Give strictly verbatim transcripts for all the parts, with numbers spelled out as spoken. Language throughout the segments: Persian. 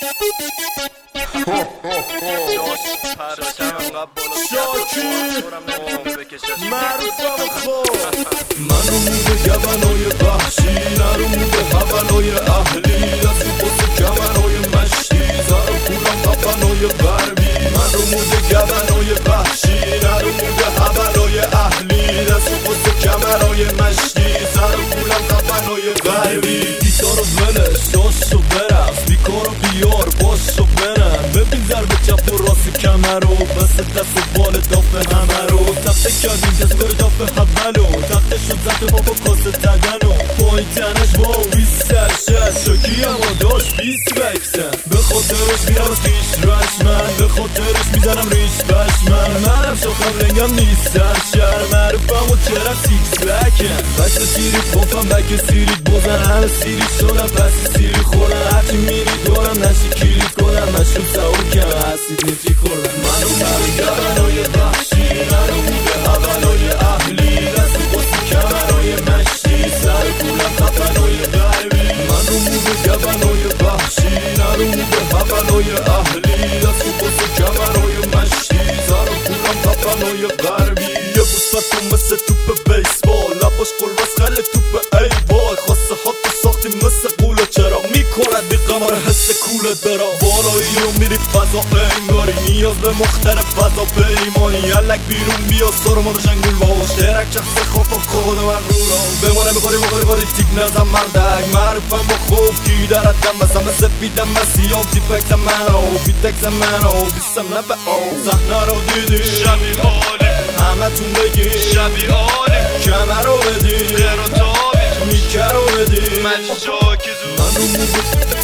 من رو موده گبنای وحشی، نرو موده هونای اهلی، دست بسه کمنای مشتی، زر و پولم قفنای غربی. من رو موده گبنای وحشی، نرو موده هونای اهلی، دست بسه کمنای مشتی، زر و پولم قفنای غربی. گیتارو ولش داشتو برفت، بیکارو بیار باشو برم. ببین ضرب چپ و راست کمرو، بس دست و بال داف همه رو تخته کردیم دستگار داف حولو، تخته شد زد بابا کاسه تدنو پایین تنش با بیست سرشت شکی اما داشت بیست وکسن. به خاطرش میرم خیش رشمن، به خاطرش میزنم ریش بشمن. منم شاخم رنگم نیستم شهر معروفم و چرم سیکس بکن. بچه سیری پاپم بک سیری بزن، همه سیری شدم پس سیری خوردن. هرچی میری دارم نشی کلید کنم، مشروب سوار کم هستید نیتی خوردم. منو منو گبنای وحشی، منو موده هونای اهلی، دست باسه کمرای مشتی، سر کولم خفنای غربی. منو موده گبنای وحشی، نرو موده هونای اهلی، دست باسه کمرای مشتی، سر کولم خفنای غربی. یه بوستم مثل توپ بیسبال، لباش قلبس خله توپ ای بال. خواسته هات تو ساختی مثل قوله، چرا میکنه بی قمر حس کولت برا. بالایی رو میری فضا انگاری، نیاز به مختلف فضا پیمانی. یلک بیرون بیا سرما رو شنگول باش، درک شخص خوف و خود من رو را بمانه. میخوری بخوری بخوری تیک نزم مردک، معروفم با خوب کی درت دم بسم سفیدم مسیام تیپکسم منو بیتکسم منو بیستم نبه آو. صحنه رو دیدی شبیه عالی، همه تون بگی شبیه عالی، کمه رو بدی در و تابی، میکه رو بدی. من جاکی زود من رو موده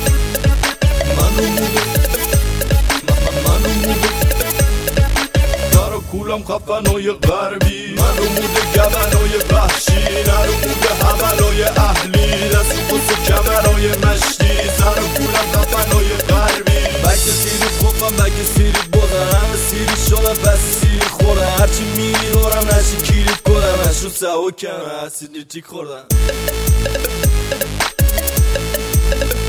من رو موده من رو موده در و کولم خفنای غربی. من رو موده گبنای وحشی، نرو موده هونای اهلی، دست بسه کمرای مشتی، سر و کولم خفنای غربی. بک سیری خوبم بک سیری بودن، همه سیری شدم پس سیری خوردن. هرچی میری دارم نشی کلید کنم، مشروب سوا کم اسید نیتیک خوردن.